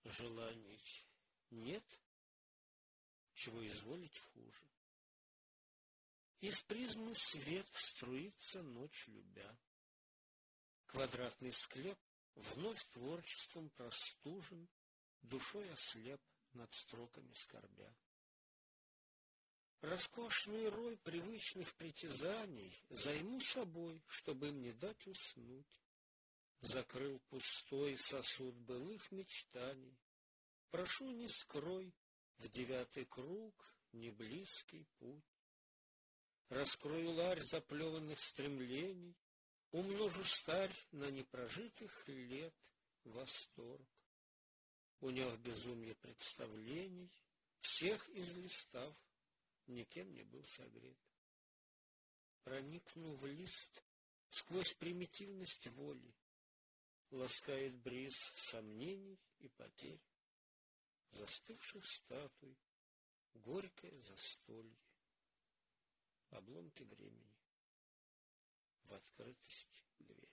желаний нет, чего изволить хуже. Из призмы свет струится ночь любя. Квадратный склеп вновь творчеством простужен, душой ослеп над строками скорбя. Роскошный рой привычных притязаний займу собой, чтобы им не дать уснуть. Закрыл пустой сосуд былых мечтаний. Прошу, не скрой в 9 круг неблизкий путь. Раскрою ларь заплеванных стремлений, умножу старь на непрожитых лет восторг. Уняв безумие представлений, всех излистав, никем не был согрет. Проникну в лист сквозь примитивность воли, ласкает бриз сомнений и потерь, застывших статуй, горькое застолье, обломки времени в открытость двери.